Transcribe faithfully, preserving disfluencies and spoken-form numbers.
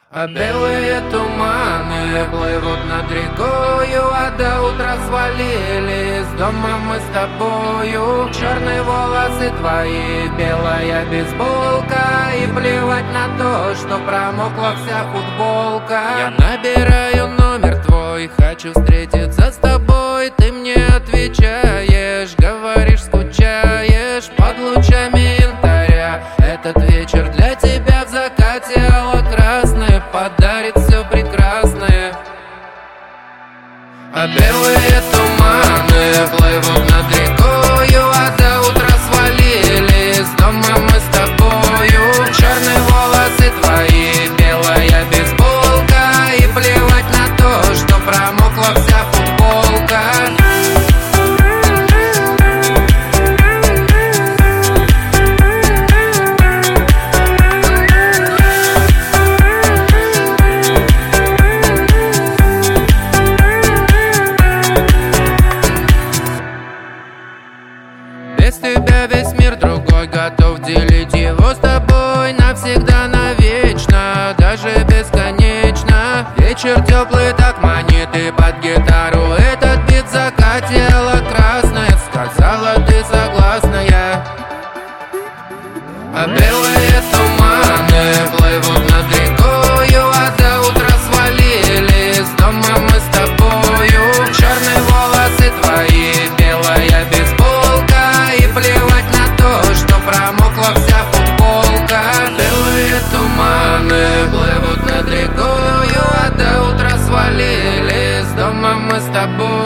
А белые туманы плывут над рекою, а до утра свалились дома мы с тобою. Черные волосы твои, белая бейсболка, и плевать на то, что промокла вся футболка. Я набираю номер твой, хочу встретиться с тобой. Ты мне отвечаешь, говоришь, скучаешь под лучами янтаря. Этот вечер для тебя в закате алло-красный подарит все прекрасное. А белые туманы плывут над рекою, а до утра свалились дома мы с тобою. Черные волосы твои, белая бейсболка, и плевать на то, что промокла вся футболка. Без тебя весь мир другой, готов делить его с тобой навсегда, навечно, даже бесконечно. Вечер теплый так манит, и под гитару этот бит закатила красная. Сказала, ты согласная. А белые туманы плывут над рекою, а до утра свалились дома мы с тобою. Черные волосы твои, белая бейсболка, и плевать на то, что промокла вся футболка. Белые туманы плывут над рекою, а до утра свалились дома мы с тобой.